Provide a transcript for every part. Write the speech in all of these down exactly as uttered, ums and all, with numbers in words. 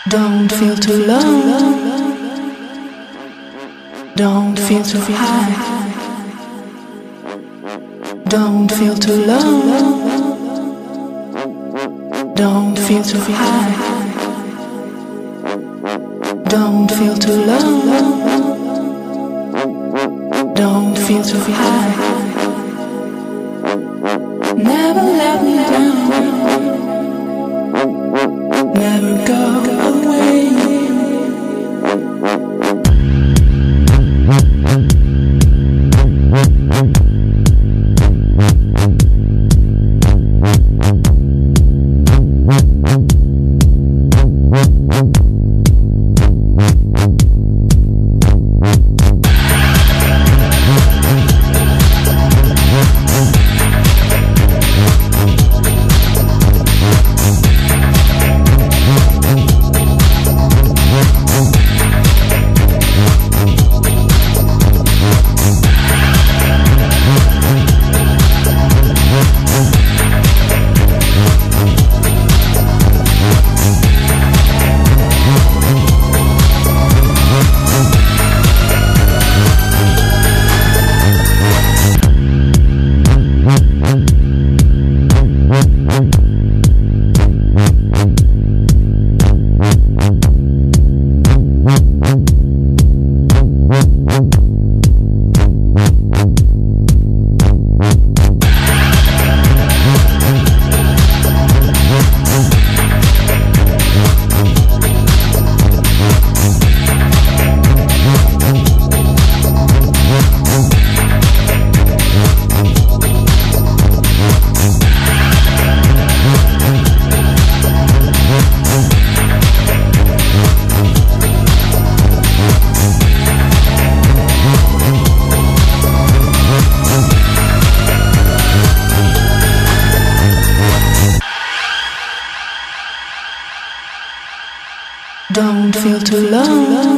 Don't feel too low. Don't feel too high. Don't feel too low. Don't feel too high. Don't feel too low. Don't feel too high. Never let me down. Never go away. Don't feel too low.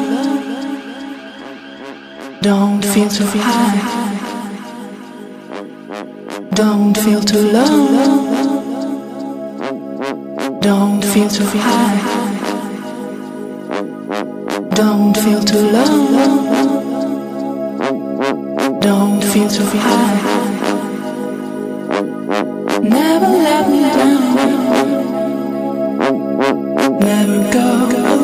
Don't feel too high. Don't feel too low. Don't feel too high. Don't feel too low. Don't feel too high. Never let me down. Never go.